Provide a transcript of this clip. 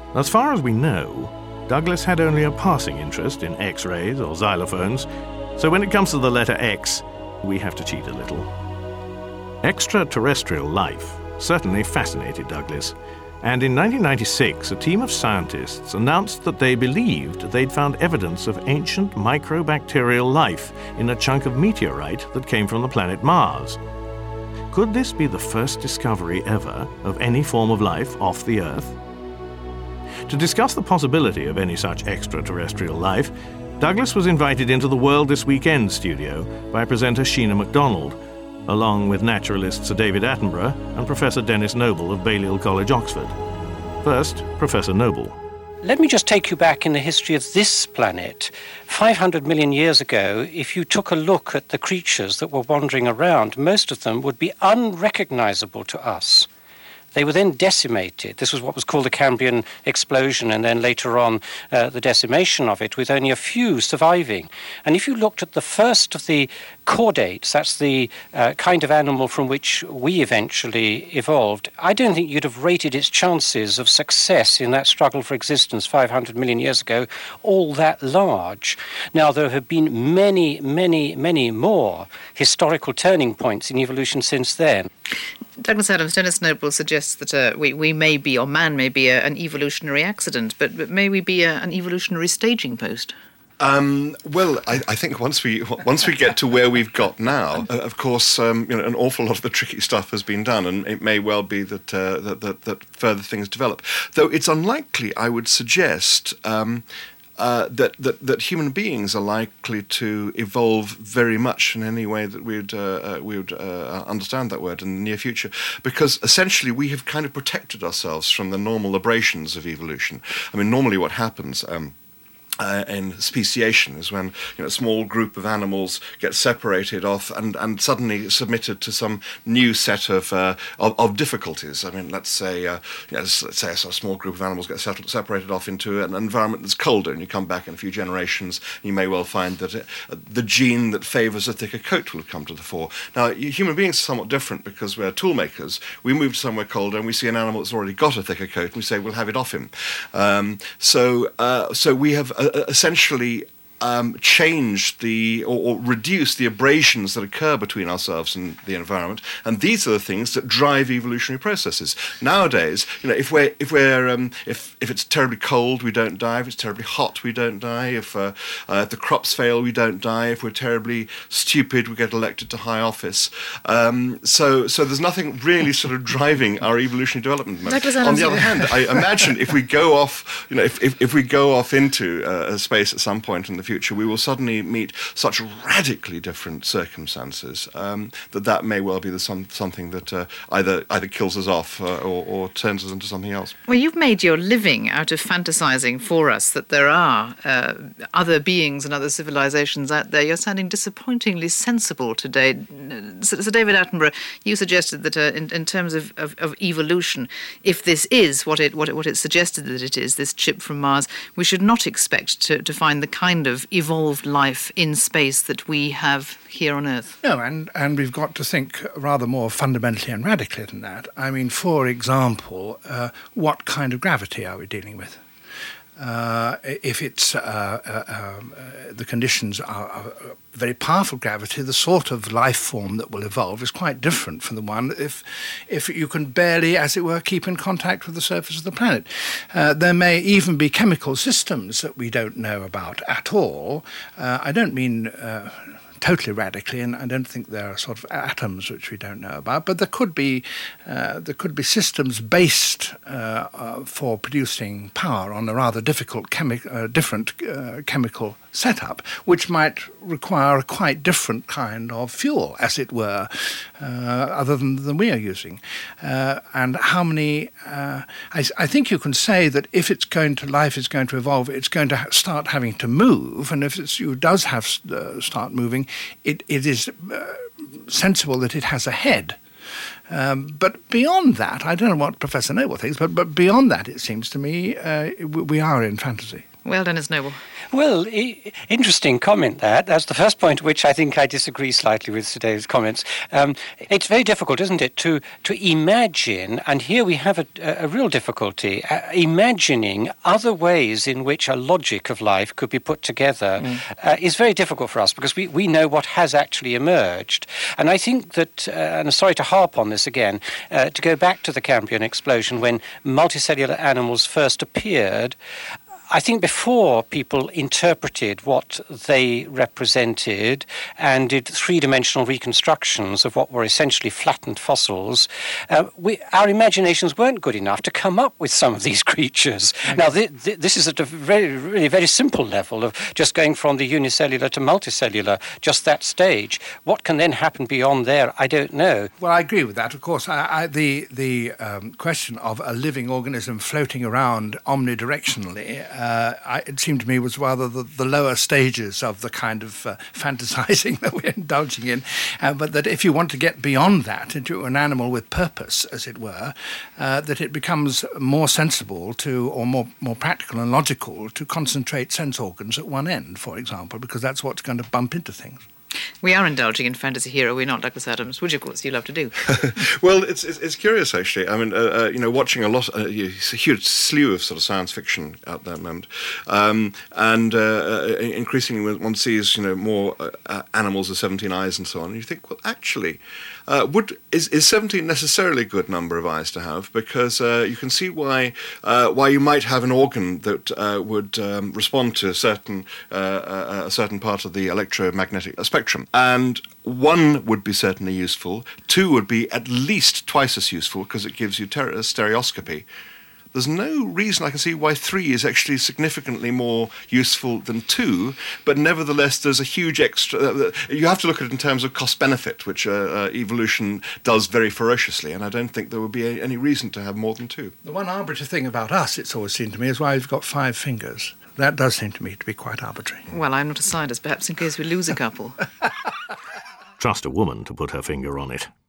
As far as we know, Douglas had only a passing interest in X-rays or xylophones, so when it comes to the letter X, we have to cheat a little. Extraterrestrial life certainly fascinated Douglas, and in 1996 a team of scientists announced that they believed they'd found evidence of ancient microbacterial life in a chunk of meteorite that came from the planet Mars. Could this be the first discovery ever of any form of life off the Earth? To discuss the possibility of any such extraterrestrial life, Douglas was invited into the World This Weekend studio by presenter Sheena MacDonald, along with naturalist Sir David Attenborough and Professor Dennis Noble of Balliol College, Oxford. First, Professor Noble. Let me just take you back in the history of this planet. 500 million years ago, if you took a look at the creatures that were wandering around, most of them would be unrecognizable to us. They were then decimated. This was what was called the Cambrian explosion, and then later on the decimation of it, with only a few surviving. And if you looked at the first of the chordates, that's the kind of animal from which we eventually evolved, I don't think you'd have rated its chances of success in that struggle for existence 500 million years ago all that large. Now, there have been many, many, many more historical turning points in evolution since then. Douglas Adams, Dennis Noble suggests that we may be, or man may be, an evolutionary accident, but may we be an evolutionary staging post? Well, I think once we get to where we've got now, of course, an awful lot of the tricky stuff has been done, and it may well be that that further things develop. Though it's unlikely, I would suggest. That human beings are likely to evolve very much in any way that we would understand that word in the near future, because essentially we have kind of protected ourselves from the normal aberrations of evolution. I mean, normally what happens in speciation is when a small group of animals get separated off and suddenly submitted to some new set of difficulties. I mean, let's say a small group of animals get separated off into an environment that's colder, and you come back in a few generations, you may well find that the gene that favours a thicker coat will have come to the fore. Now, human beings are somewhat different because we're tool makers. We move to somewhere colder and we see an animal that's already got a thicker coat and we say we'll have it off him. So we have essentially change or reduce the abrasions that occur between ourselves and the environment, and these are the things that drive evolutionary processes. Nowadays, if it's terribly cold, we don't die. If it's terribly hot, we don't die. If the crops fail, we don't die. If we're terribly stupid, we get elected to high office. So there's nothing really sort of driving our evolutionary development. On the other hand, I imagine if we go off, if we go off into space at some point in the future, we will suddenly meet such radically different circumstances that may well be something that either kills us off or turns us into something else. Well, you've made your living out of fantasizing for us that there are other beings and other civilizations out there. You're sounding disappointingly sensible today. So David Attenborough, you suggested that in terms of evolution, if this is what it suggested that it is, this chip from Mars, we should not expect to find the kind of evolved life in space that we have here on Earth. No, and we've got to think rather more fundamentally and radically than that. I mean, for example, what kind of gravity are we dealing with? If it's the conditions are very powerful gravity, the sort of life form that will evolve is quite different from the one if you can barely, as it were, keep in contact with the surface of the planet. There may even be chemical systems that we don't know about at all. I don't mean totally radically, and I don't think there are sort of atoms which we don't know about, but there could be systems based for producing power on a rather difficult different chemical setup, which might require a quite different kind of fuel, as it were, other than we are using. And how many? I think you can say that if life is going to evolve, it's going to start having to move, and if it does have start moving, it is sensible that it has a head. But beyond that, I don't know what Professor Noble thinks, but beyond that, it seems to me we are in fantasy. Well, Dennis Noble. Well, interesting comment that. That's the first point which I think I disagree slightly with today's comments. It's very difficult, isn't it, to imagine, and here we have a real difficulty, imagining other ways in which a logic of life could be put together is very difficult for us because we know what has actually emerged. And I think that, and I'm sorry to harp on this again, to go back to the Cambrian explosion when multicellular animals first appeared, I think before people interpreted what they represented and did three-dimensional reconstructions of what were essentially flattened fossils, our imaginations weren't good enough to come up with some of these creatures. Now, this is at a really very simple level of just going from the unicellular to multicellular, just that stage. What can then happen beyond there, I don't know. Well, I agree with that. Of course, the question of a living organism floating around omnidirectionally it seemed to me was rather the lower stages of the kind of fantasizing that we're indulging in, but that if you want to get beyond that into an animal with purpose, as it were, that it becomes more sensible to, or more practical and logical to concentrate sense organs at one end, for example, because that's what's going to bump into things. We are indulging in fantasy hero, we're not Douglas Adams, which of course you love to do. Well, it's curious actually. I mean, watching a lot, a huge slew of sort of science fiction out there at the moment, and increasingly one sees more animals with 17 eyes and so on. And you think, well, actually, is 17 necessarily a good number of eyes to have? Because you can see why you might have an organ that would respond to a certain part of the electromagnetic spectrum. And one would be certainly useful. Two would be at least twice as useful because it gives you stereoscopy. There's no reason I can see why 3 is actually significantly more useful than 2, but nevertheless there's a huge extra... you have to look at it in terms of cost-benefit, which evolution does very ferociously, and I don't think there would be any reason to have more than 2. The one arbitrary thing about us, it's always seemed to me, is why we've got 5 fingers. That does seem to me to be quite arbitrary. Well, I'm not a scientist, perhaps in case we lose a couple. Trust a woman to put her finger on it.